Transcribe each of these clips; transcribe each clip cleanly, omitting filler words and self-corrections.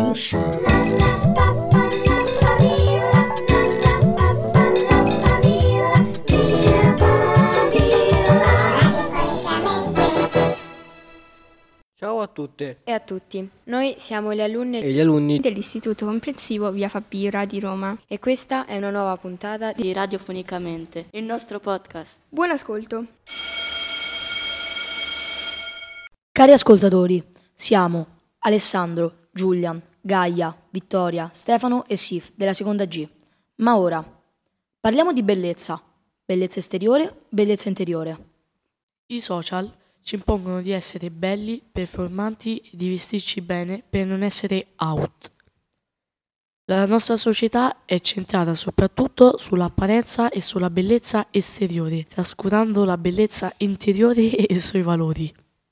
Ciao a tutte e a tutti, noi siamo le alunne e gli alunni dell'Istituto Comprensivo Via Fabira di Roma e questa è una nuova puntata di Radiofonicamente, il nostro podcast. Buon ascolto! Cari ascoltatori, siamo Alessandro, Giulian, Gaia, Vittoria, Stefano e Sif della seconda G. Ma ora parliamo di bellezza, bellezza esteriore, bellezza interiore. I social ci impongono di essere belli, performanti e di vestirci bene per non essere out. La nostra società è centrata soprattutto sull'apparenza e sulla bellezza esteriore, trascurando la bellezza interiore e i suoi valori.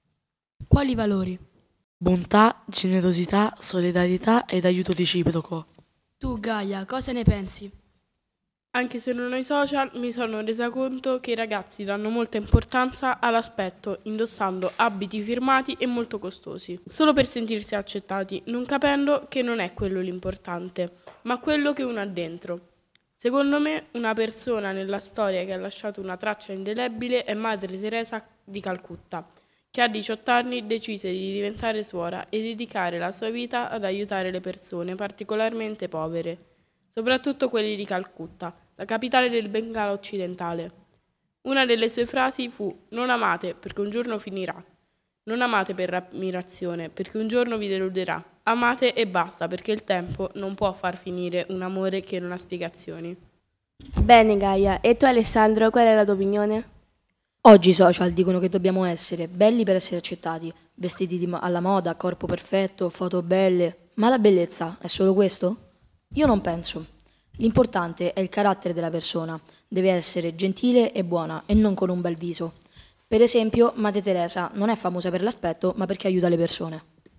Quali valori? Bontà, generosità, solidarietà ed aiuto reciproco. Tu, Gaia, cosa ne pensi? Anche se non ho i social, mi sono resa conto che i ragazzi danno molta importanza all'aspetto, indossando abiti firmati e molto costosi, solo per sentirsi accettati, non capendo che non è quello l'importante, ma quello che uno ha dentro. Secondo me, una persona nella storia che ha lasciato una traccia indelebile è Madre Teresa di Calcutta, che a 18 anni decise di diventare suora e dedicare la sua vita ad aiutare le persone particolarmente povere, soprattutto quelli di Calcutta, la capitale del Bengala occidentale. Una delle sue frasi fu: «Non amate, perché un giorno finirà. Non amate per ammirazione, perché un giorno vi deluderà. Amate e basta, perché il tempo non può far finire un amore che non ha spiegazioni». Bene Gaia, e tu Alessandro, qual è la tua opinione? Oggi i social dicono che dobbiamo essere belli per essere accettati, vestiti alla moda, corpo perfetto, foto belle. Ma la bellezza è solo questo? Io non penso. L'importante è il carattere della persona, deve essere gentile e buona e non con un bel viso. Per esempio, Madre Teresa non è famosa per l'aspetto, ma perché aiuta le persone.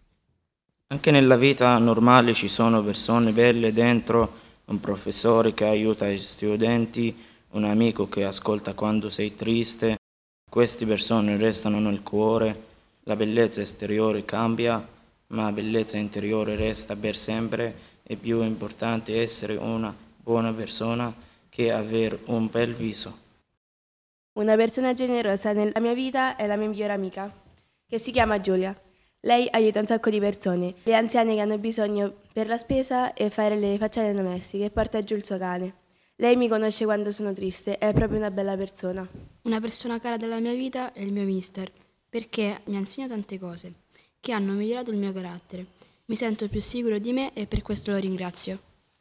Anche nella vita normale ci sono persone belle dentro, un professore che aiuta gli studenti, un amico che ascolta quando sei triste. Queste persone restano nel cuore. La bellezza esteriore cambia, ma la bellezza interiore resta per sempre. È più importante essere una buona persona che avere un bel viso. Una persona generosa nella mia vita è la mia migliore amica, che si chiama Giulia. Lei aiuta un sacco di persone, le anziane che hanno bisogno per la spesa e fare le faccende domestiche e porta giù il suo cane. Lei mi conosce quando sono triste, è proprio una bella persona. Una persona cara della mia vita è il mio mister, perché mi ha insegnato tante cose, che hanno migliorato il mio carattere. Mi sento più sicuro di me e per questo lo ringrazio.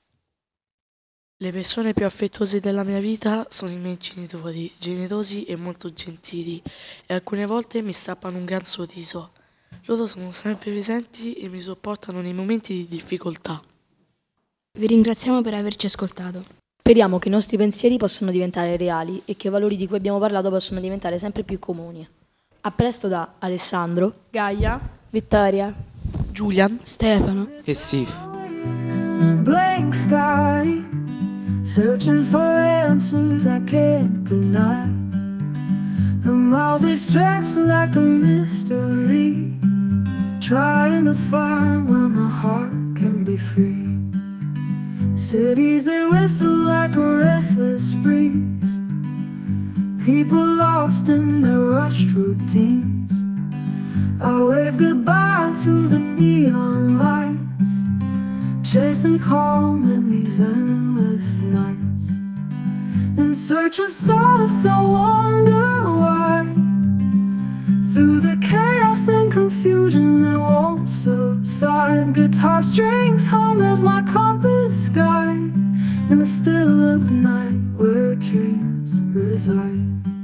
Le persone più affettuose della mia vita sono i miei genitori, generosi e molto gentili, e alcune volte mi strappano un gran sorriso. Loro sono sempre presenti e mi supportano nei momenti di difficoltà. Vi ringraziamo per averci ascoltato. Speriamo che i nostri pensieri possano diventare reali e che i valori di cui abbiamo parlato possano diventare sempre più comuni. A presto da Alessandro, Gaia, Vittoria, Giulian, Stefano e Sif. Blank sky, searching for answers I can't deny. The miles they stretch like a mystery, trying to find where my heart can be free. Cities they whistle like a restless breeze, people lost in their rushed routines. I wave goodbye to the neon lights, chasing calm in these endless nights. In search of solace I wonder why, through the chaos and confusion that won't subside. Guitar strings hum as my compass guide, in the still of the night where dreams reside.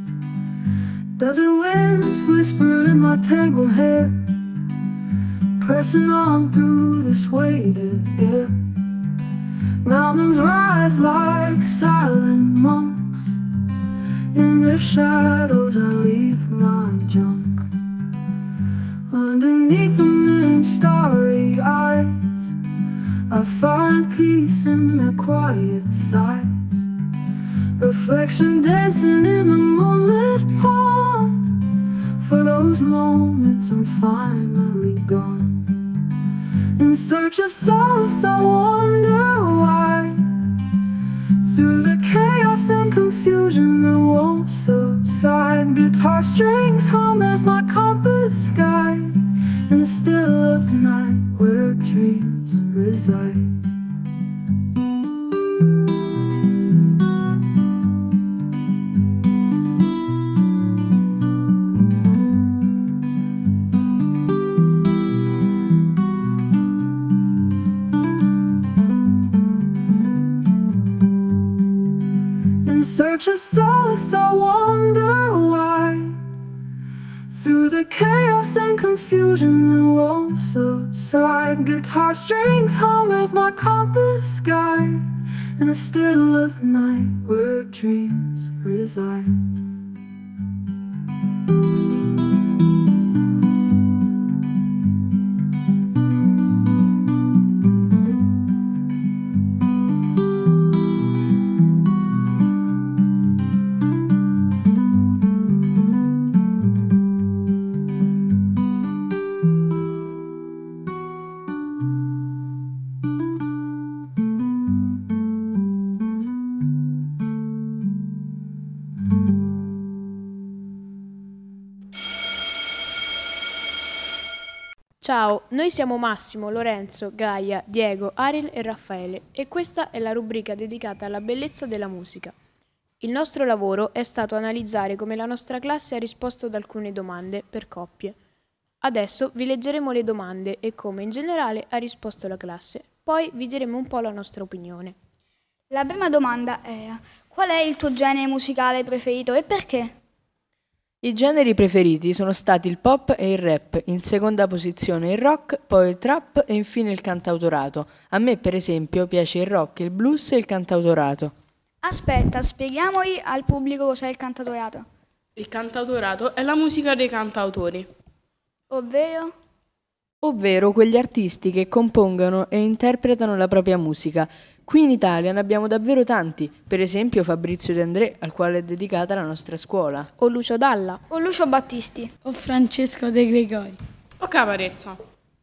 Desert winds whisper in my tangled hair, pressing on through this weighted air. Mountains rise like silent monks, in their shadows I leave my junk. Underneath the moon's starry eyes, I find peace in their quiet sighs. Reflection dancing in the moonlit pond, for those moments I'm finally gone. In In search of solace, I wonder why. Through the chaos and confusion that won't subside, guitar strings hum as my compass guide in the still of night where dreams reside. In search of solace, I wonder why. Through the chaos and confusion that won't subside, guitar strings hum as my compass guide in the still of night where dreams reside. Ciao, noi siamo Massimo, Lorenzo, Gaia, Diego, Ariel e Raffaele e questa è la rubrica dedicata alla bellezza della musica. Il nostro lavoro è stato analizzare come la nostra classe ha risposto ad alcune domande per coppie. Adesso vi leggeremo le domande e come in generale ha risposto la classe, poi vi diremo un po' la nostra opinione. La prima domanda era: qual è il tuo genere musicale preferito e perché? I generi preferiti sono stati il pop e il rap, in seconda posizione il rock, poi il trap e infine il cantautorato. A me, per esempio, piace il rock, il blues e il cantautorato. Aspetta, spieghiamoli al pubblico cos'è il cantautorato. Il cantautorato è la musica dei cantautori. Ovvero? Ovvero quegli artisti che compongono e interpretano la propria musica. Qui in Italia ne abbiamo davvero tanti, per esempio Fabrizio De André, al quale è dedicata la nostra scuola. O Lucio Dalla. O Lucio Battisti. O Francesco De Gregori. O Caparezza.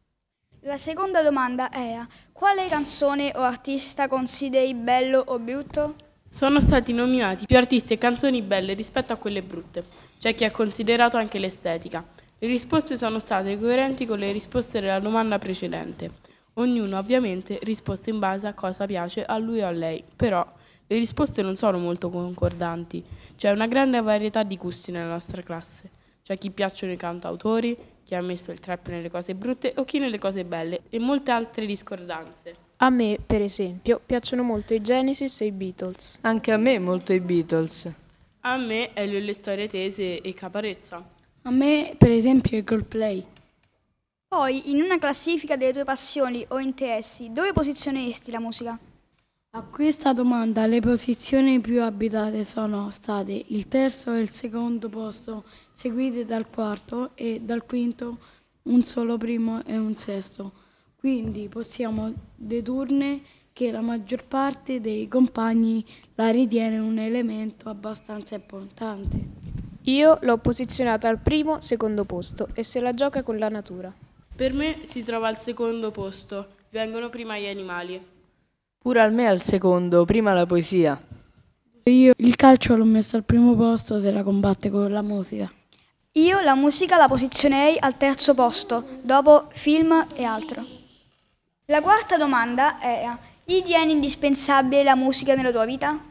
La seconda domanda era: quale canzone o artista consideri bello o brutto? Sono stati nominati più artisti e canzoni belle rispetto a quelle brutte. C'è chi ha considerato anche l'estetica. Le risposte sono state coerenti con le risposte della domanda precedente. Ognuno ovviamente risposte in base a cosa piace a lui o a lei, però le risposte non sono molto concordanti. C'è una grande varietà di gusti nella nostra classe. C'è chi piacciono i cantautori, chi ha messo il trap nelle cose brutte o chi nelle cose belle e molte altre discordanze. A me, per esempio, piacciono molto i Genesis e i Beatles. Anche a me molto i Beatles. A me Elio e le storie tese e Caparezza. A me, per esempio, i Coldplay. Poi, in una classifica delle tue passioni o interessi, dove posizioneresti la musica? A questa domanda le posizioni più abitate sono state il terzo e il secondo posto, seguite dal quarto e dal quinto un solo primo e un sesto. Quindi possiamo dedurne che la maggior parte dei compagni la ritiene un elemento abbastanza importante. Io l'ho posizionata al primo, secondo posto e se la gioca con la natura. Per me si trova al secondo posto, vengono prima gli animali. Pure a me al secondo, prima la poesia. Io il calcio l'ho messo al primo posto se la combatte con la musica. Io la musica la posizionerei al terzo posto, dopo film e altro. La quarta domanda era: ritieni indispensabile la musica nella tua vita?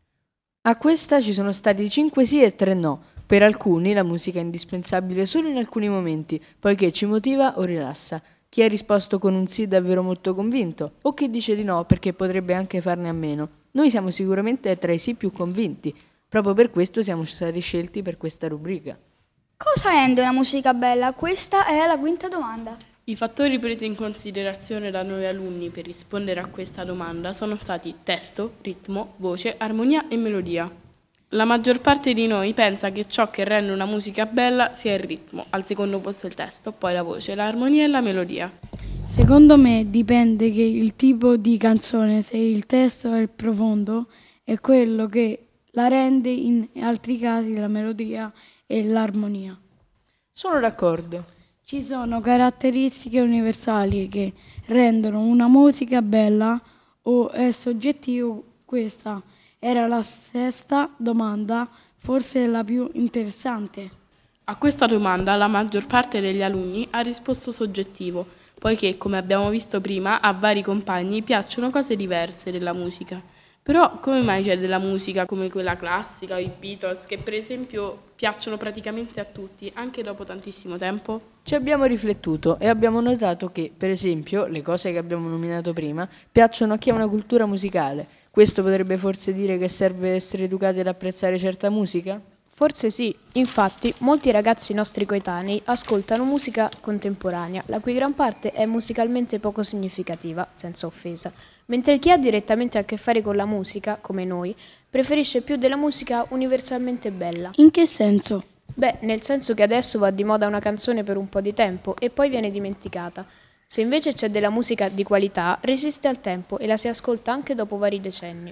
A questa ci sono stati 5 sì e 3 no. Per alcuni la musica è indispensabile solo in alcuni momenti, poiché ci motiva o rilassa. Chi ha risposto con un sì davvero molto convinto, o chi dice di no perché potrebbe anche farne a meno. Noi siamo sicuramente tra i sì più convinti, proprio per questo siamo stati scelti per questa rubrica. Cosa rende una musica bella? Questa era la quinta domanda. I fattori presi in considerazione da noi alunni per rispondere a questa domanda sono stati testo, ritmo, voce, armonia e melodia. La maggior parte di noi pensa che ciò che rende una musica bella sia il ritmo, al secondo posto il testo, poi la voce, l'armonia e la melodia. Secondo me dipende che il tipo di canzone, se il testo è profondo, è quello che la rende, in altri casi la melodia e l'armonia. Sono d'accordo. Ci sono caratteristiche universali che rendono una musica bella o è soggettivo? Questa era la sesta domanda, forse la più interessante. A questa domanda la maggior parte degli alunni ha risposto soggettivo, poiché, come abbiamo visto prima, a vari compagni piacciono cose diverse della musica. Però come mai c'è della musica come quella classica o i Beatles che per esempio piacciono praticamente a tutti, anche dopo tantissimo tempo? Ci abbiamo riflettuto e abbiamo notato che, per esempio, le cose che abbiamo nominato prima piacciono a chi ha una cultura musicale. Questo potrebbe forse dire che serve essere educati ad apprezzare certa musica? Forse sì, infatti molti ragazzi nostri coetanei ascoltano musica contemporanea, la cui gran parte è musicalmente poco significativa, senza offesa, mentre chi ha direttamente a che fare con la musica, come noi, preferisce più della musica universalmente bella. In che senso? Beh, nel senso che adesso va di moda una canzone per un po' di tempo e poi viene dimenticata. Se invece c'è della musica di qualità, resiste al tempo e la si ascolta anche dopo vari decenni.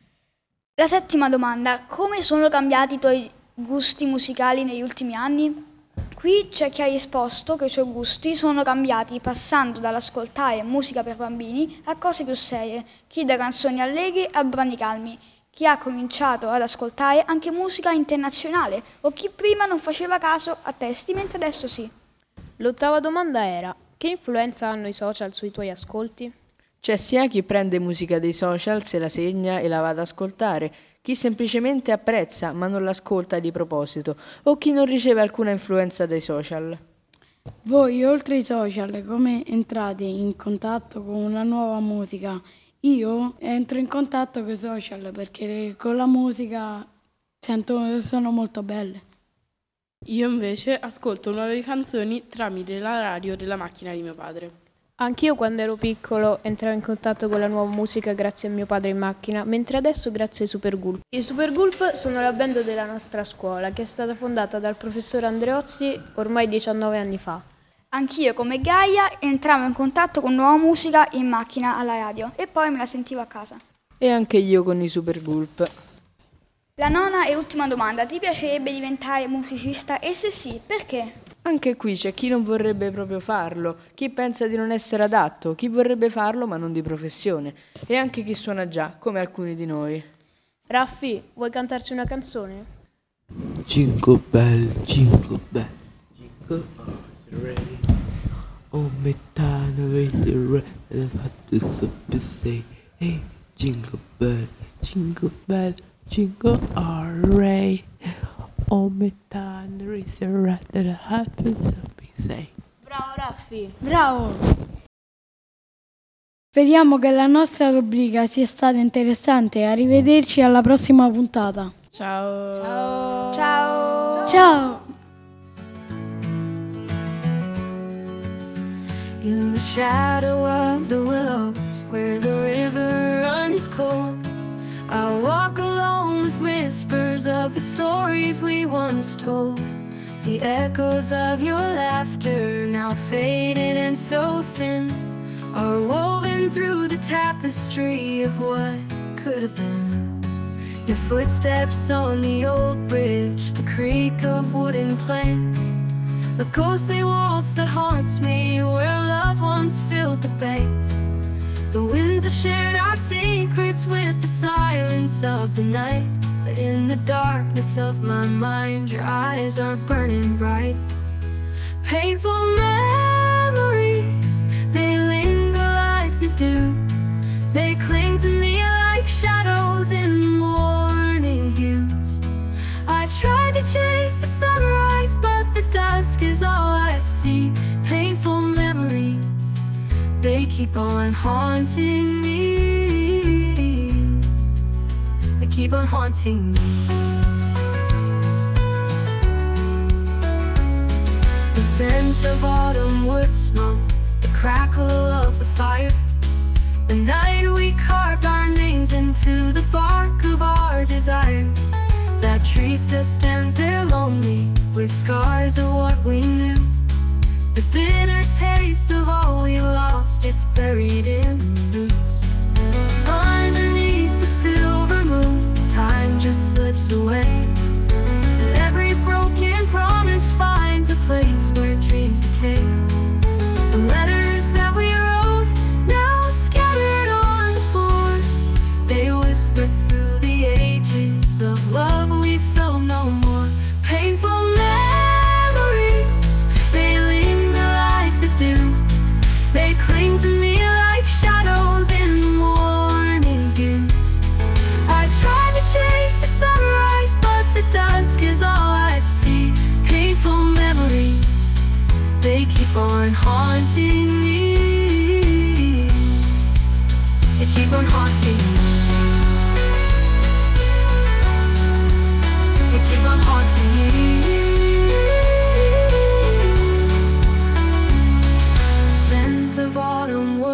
La settima domanda: come sono cambiati i tuoi gusti musicali negli ultimi anni? Qui c'è chi ha risposto che i suoi gusti sono cambiati passando dall'ascoltare musica per bambini a cose più serie, chi da canzoni allegre a brani calmi, chi ha cominciato ad ascoltare anche musica internazionale o chi prima non faceva caso a testi mentre adesso sì. L'ottava domanda era: che influenza hanno i social sui tuoi ascolti? C'è sia chi prende musica dei social, se la segna e la va ad ascoltare, chi semplicemente apprezza ma non l'ascolta di proposito, o chi non riceve alcuna influenza dai social. Voi, oltre ai social, come entrate in contatto con una nuova musica? Io entro in contatto con i social perché con la musica sono molto belle. Io invece ascolto nuove canzoni tramite la radio della macchina di mio padre. Anch'io quando ero piccolo entravo in contatto con la nuova musica grazie a mio padre in macchina, mentre adesso grazie ai Supergulp. I Supergulp sono la band della nostra scuola, che è stata fondata dal professor Andreozzi ormai 19 anni fa. Anch'io come Gaia entravo in contatto con nuova musica in macchina alla radio e poi me la sentivo a casa. E anche io con i Supergulp. La nona e ultima domanda: ti piacerebbe diventare musicista? E se sì, perché? Anche qui c'è chi non vorrebbe proprio farlo, chi pensa di non essere adatto, chi vorrebbe farlo ma non di professione, e anche chi suona già, come alcuni di noi. Raffi, vuoi cantarci una canzone? Jingle bell, jingle bell, jingle all the way. Oh, metà race the red, to super say, hey, jingle bell, jingle bell, jingle all the way. Oh, metà race the red, to super say. Bravo Raffi! Bravo! Speriamo che la nostra rubrica sia stata interessante. Arrivederci alla prossima puntata. Ciao! Ciao! Ciao! Ciao! In the shadow of the willows, where the river runs cold, I walk alone with whispers of the stories we once told. The echoes of your laughter, now faded and so thin, are woven through the tapestry of what could have been. Your footsteps on the old bridge, the creak of wooden planks, the ghostly waltz that haunts me where love once filled the banks. The winds have shared our secrets with the silence of the night, but in the darkness of my mind, your eyes are burning bright. Painful memories, they linger like the dew. They cling to me like shadows in morning hues. I tried to chase the sunrise, but the dusk is all I see. Painful memories, they keep on haunting me. They keep on haunting me. The scent of autumn wood smoke, the crackle of the fire, the night we carved our names into the bark of our desire. That tree still stands there lonely, with scars of what we knew. The bitter taste of all we lost, it's buried in the roots. Underneath the silver moon, time just slips away, and every broken promise finds a place where dreams decay.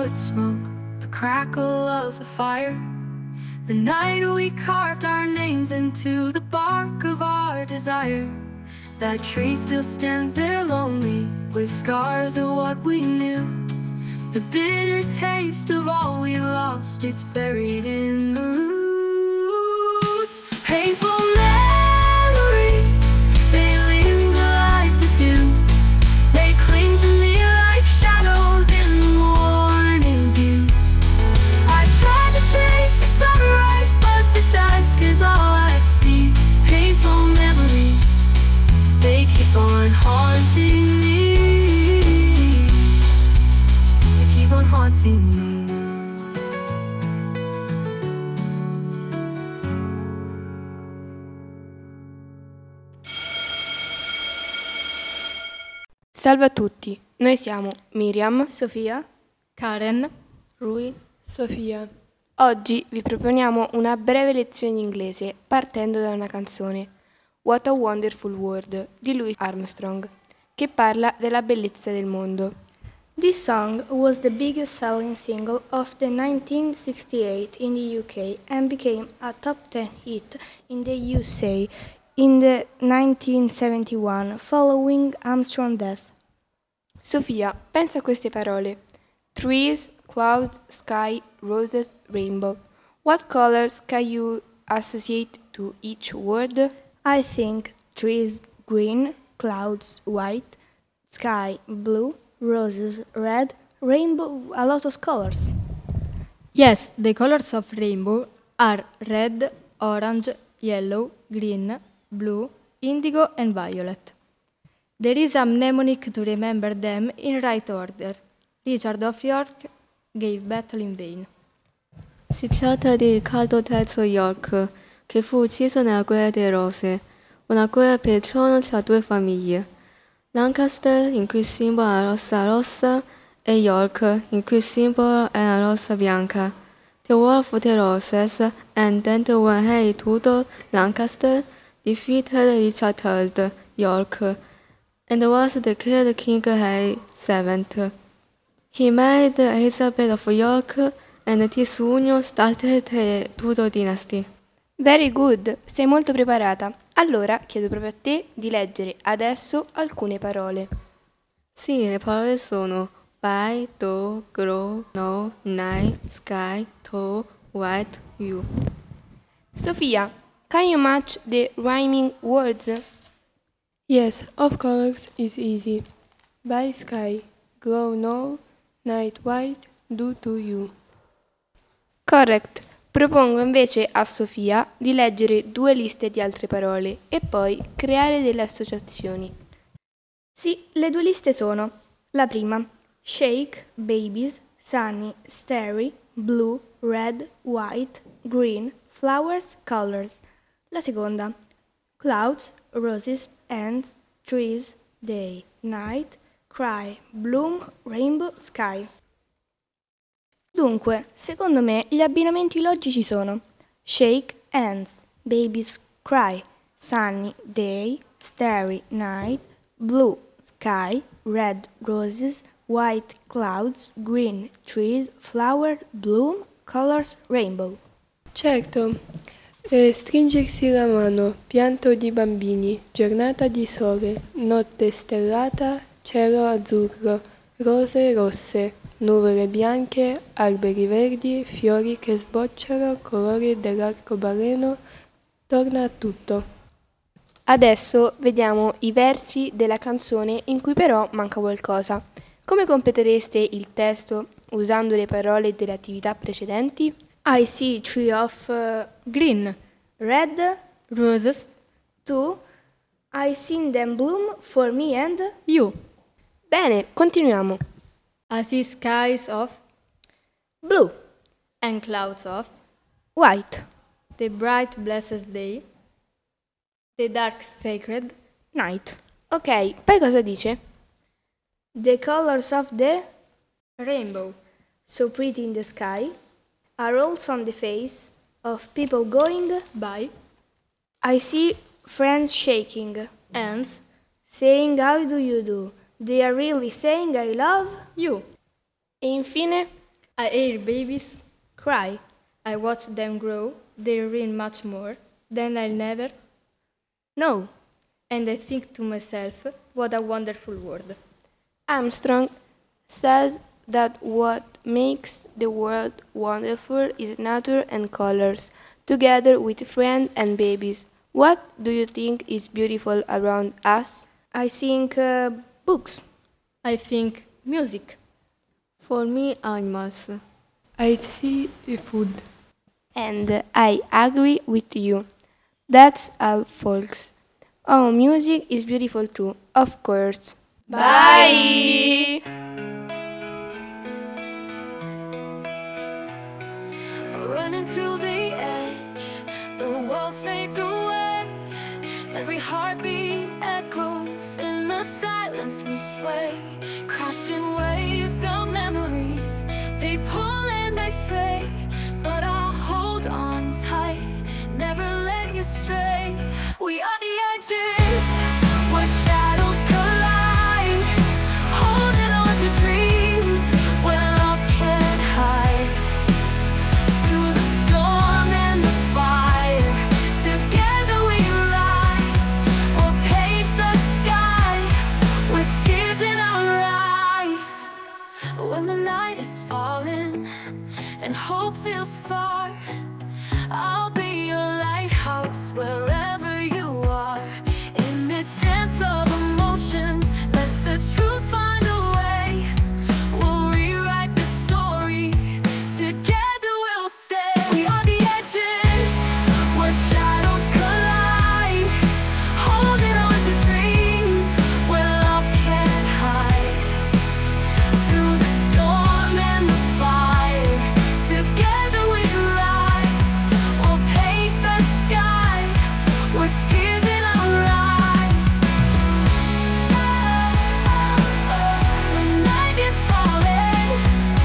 wood smoke, the crackle of the fire. The night we carved our names into the bark of our desire. That tree still stands there lonely, with scars of what we knew. The bitter taste of all we lost, it's buried in the roots. Painful memories, they linger like the dew. They cling to me like shadows in the morning view. I tried to chase the sunrise, but the dusk is all I see. Painful memories, they keep on haunting me. They keep on haunting me. Salve a tutti, noi siamo Miriam, Sofia, Karen, Rui, Sofia. Oggi vi proponiamo una breve lezione di inglese partendo da una canzone, What a Wonderful World, di Louis Armstrong, che parla della bellezza del mondo. This song was the biggest selling single of the 1968 in the UK and became a top 10 hit in the USA in the 1971 following Armstrong's death. Sofia, pensa a queste parole. Trees, clouds, sky, roses, rainbow. What colors can you associate to each word? I think trees green, clouds white, sky blue, roses red, rainbow a lot of colors. Yes, the colors of rainbow are red, orange, yellow, green, blue, indigo and violet. There is a mnemonic to remember them in right order. Richard of York gave battle in vain. Si tratta di Riccardo III York, che fu ucciso nella guerra delle rose, una guerra per il trono tra due famiglie. Lancaster, in cui il simbolo è la rossa rossa, e York, in cui il simbolo è la rossa bianca. The War of the Roses and then the when Henry Tudor Lancaster defeated Richard III York and was declared King Henry VII. He married Elizabeth of York and this union started the Tudor dynasty. Very good, sei molto preparata. Allora chiedo proprio a te di leggere adesso alcune parole. Sì, le parole sono by, do, grow, no, night, sky, to, white, you. Sofia, can you match the rhyming words? Yes, of course, it's easy. By sky, grow no, night white, do to you. Correct. Propongo invece a Sofia di leggere 2 liste di altre parole e poi creare delle associazioni. Sì, le 2 liste sono: la prima, shake, babies, sunny, starry, blue, red, white, green, flowers, colors. La seconda, clouds, roses, ants, trees, day, night, cry, bloom, rainbow, sky. Dunque, secondo me gli abbinamenti logici sono shake, ants, babies, cry, sunny, day, starry, night, blue, sky, red, roses, white, clouds, green, trees, flower, bloom, colors, rainbow. Certo, stringersi la mano, pianto di bambini, giornata di sole, notte stellata, cielo azzurro, rose rosse, nuvole bianche, alberi verdi, fiori che sbocciano, colori dell'arcobaleno, torna a tutto. Adesso vediamo i versi della canzone in cui però manca qualcosa. Come completereste il testo usando le parole delle attività precedenti? I see tree of green, red, roses, 2. I seen them bloom for me and you. Bene, continuiamo. I see skies of blue and clouds of white, the bright blessed day, the dark sacred night. Ok, poi cosa dice? The colors of the rainbow, so pretty in the sky, are also on the face of people going by. I see friends shaking, hands, saying how do you do. They are really saying I love you. E infine, I hear babies cry. I watch them grow. They read much more than I'll never know. And I think to myself, what a wonderful world. Armstrong says that what makes the world wonderful is nature and colors, together with friends and babies. What do you think is beautiful around us? I think books. I think music. For me, animals. I see food. And I agree with you. That's all, folks. Oh, music is beautiful too, of course. Bye! Running to the edge, the world fades away. Every heartbeat echoes in the silence we sway. Crashing waves of memories, they pull and they fray. But I'll hold on tight, never let you stray. We are the edges, where shadows collide. Holding on to dreams, where love can't hide. Through the storm and the fire, together we rise. We'll paint the sky with tears in our eyes. When the night is falling and hope feels far, I'll be your lighthouse wherever you are. In this dance of emotions, let the truth find a way. We'll rewrite the story, together we'll stay. We are the edges, where shadows collide. Holding on to dreams, where love can't hide. Through the storm and the fire, together we rise. We'll paint the sky with tears in our eyes. The night is falling,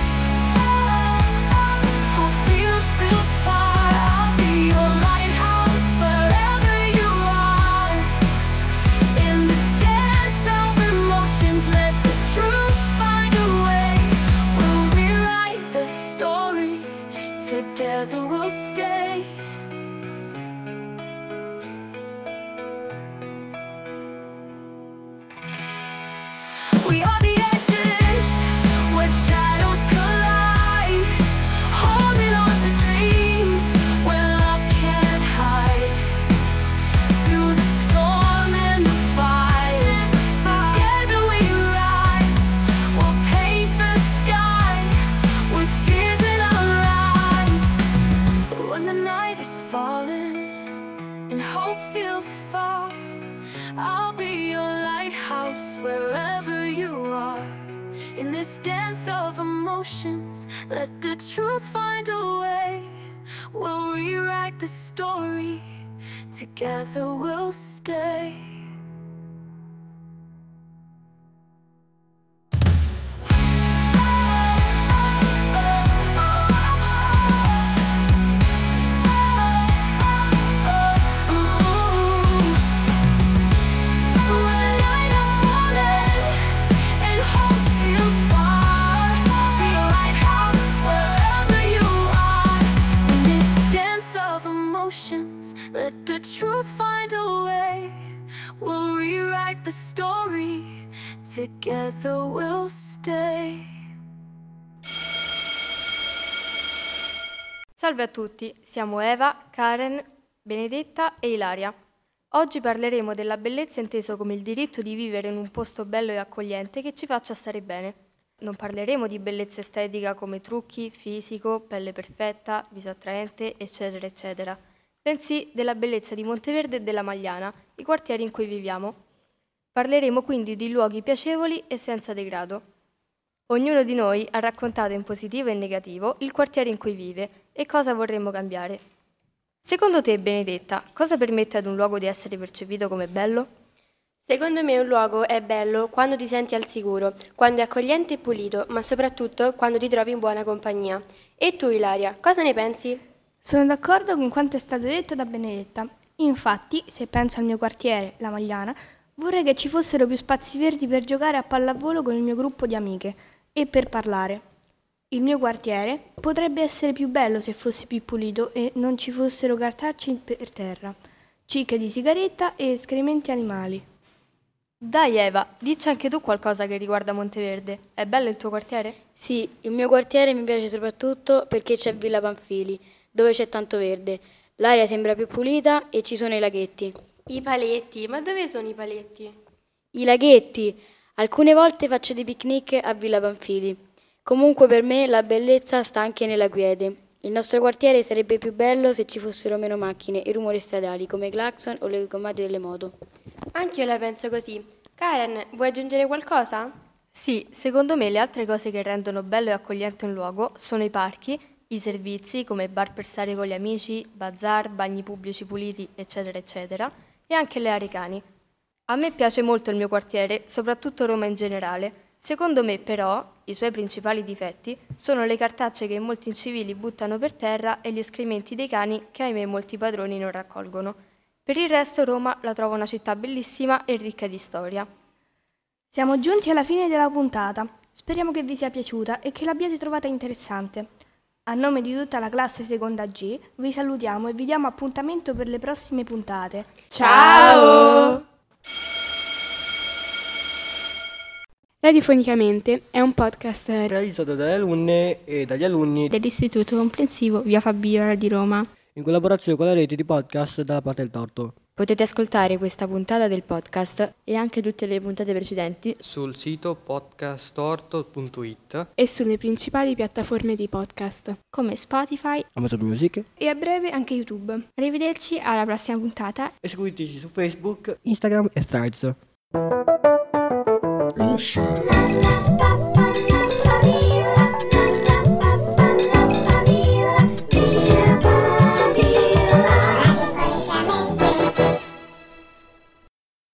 hope feels far. I'll be your lighthouse wherever you are. In this dance of emotions, let the truth find a way. We'll rewrite the story, together we'll stay. We are the edges, where shadows collide. Holding on to dreams, where love can't hide. Through the storm and the fire, together we rise. We'll paint the sky with tears in our eyes. When the night is falling and hope feels far, I'll be your lighthouse wherever you are. In this dance of emotions, let the truth find a way. We'll rewrite the story, together we'll stay. Let the truth find a way. We'll rewrite the story, together we'll stay. Salve a tutti, siamo Eva, Karen, Benedetta e Ilaria. Oggi parleremo della bellezza inteso come il diritto di vivere in un posto bello e accogliente che ci faccia stare bene. Non parleremo di bellezza estetica come trucchi, fisico, pelle perfetta, viso attraente, eccetera, eccetera, bensì della bellezza di Monteverde e della Magliana, i quartieri in cui viviamo. Parleremo quindi di luoghi piacevoli e senza degrado. Ognuno di noi ha raccontato in positivo e in negativo il quartiere in cui vive e cosa vorremmo cambiare. Secondo te, Benedetta, cosa permette ad un luogo di essere percepito come bello? Secondo me un luogo è bello quando ti senti al sicuro, quando è accogliente e pulito, ma soprattutto quando ti trovi in buona compagnia. E tu, Ilaria, cosa ne pensi? Sono d'accordo con quanto è stato detto da Benedetta. Infatti, se penso al mio quartiere, la Magliana, vorrei che ci fossero più spazi verdi per giocare a pallavolo con il mio gruppo di amiche e per parlare. Il mio quartiere potrebbe essere più bello se fosse più pulito e non ci fossero cartacei per terra, cicche di sigaretta e escrementi animali. Dai Eva, dici anche tu qualcosa che riguarda Monteverde. È bello il tuo quartiere? Sì, il mio quartiere mi piace soprattutto perché c'è Villa Panfili, dove c'è tanto verde. L'aria sembra più pulita e ci sono i laghetti. I paletti, ma dove sono i paletti? I laghetti! Alcune volte faccio dei picnic a Villa Panfili. Comunque per me la bellezza sta anche nella quiete. Il nostro quartiere sarebbe più bello se ci fossero meno macchine e rumori stradali come i clacson o le gommate delle moto. Anch'io la penso così. Karen, vuoi aggiungere qualcosa? Sì, secondo me le altre cose che rendono bello e accogliente un luogo sono i parchi, i servizi come bar per stare con gli amici, bazar, bagni pubblici puliti, eccetera, eccetera, e anche le aree cani. A me piace molto il mio quartiere, soprattutto Roma in generale. Secondo me, però, i suoi principali difetti sono le cartacce che molti incivili buttano per terra e gli escrementi dei cani che, ahimè, molti padroni non raccolgono. Per il resto Roma la trovo una città bellissima e ricca di storia. Siamo giunti alla fine della puntata. Speriamo che vi sia piaciuta e che l'abbiate trovata interessante. A nome di tutta la classe seconda G vi salutiamo e vi diamo appuntamento per le prossime puntate. Ciao! Radiofonicamente è un podcast realizzato dalle alunne e dagli alunni dell'Istituto Comprensivo Via Fabiola di Roma, in collaborazione con la rete di podcast dalla parte del torto. Potete ascoltare questa puntata del podcast e anche tutte le puntate precedenti sul sito podcastorto.it e sulle principali piattaforme di podcast come Spotify, Amazon Music e a breve anche YouTube. Arrivederci alla prossima puntata e seguiteci su Facebook, Instagram e Threads.